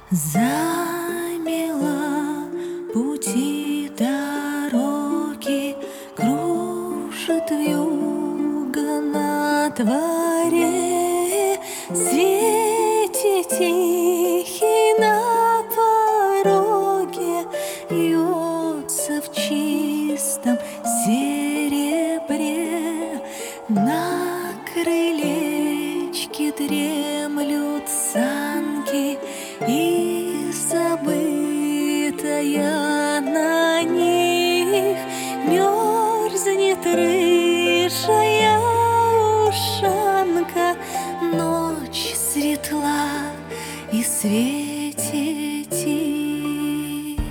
Замела пути дороги, кружит вьюга на дворе, свете тихий на пороге льется в чистом серебре. На крылечке дремлют санки, и забытая на них мерзнет рыжая ушанка. Ночь светла и светит тихо.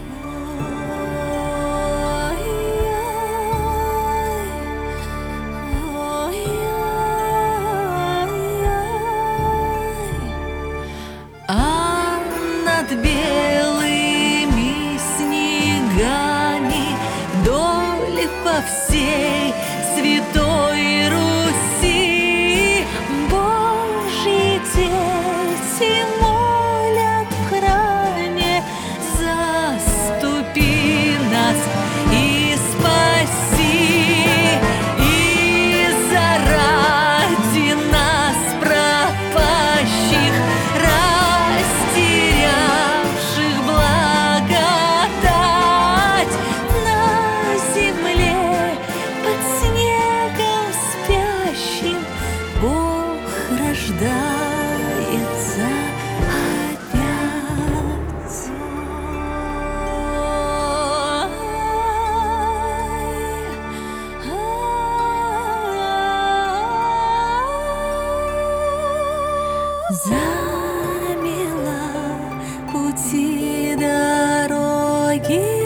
А над белыми снегами вдоль по всей святой Руси Божьи дети молят в храме: заступи нас и спаси, и заради нас пропащих, растерявших благодать. На земле под снегом спящим Бог рождается опять. Замела пути дороги.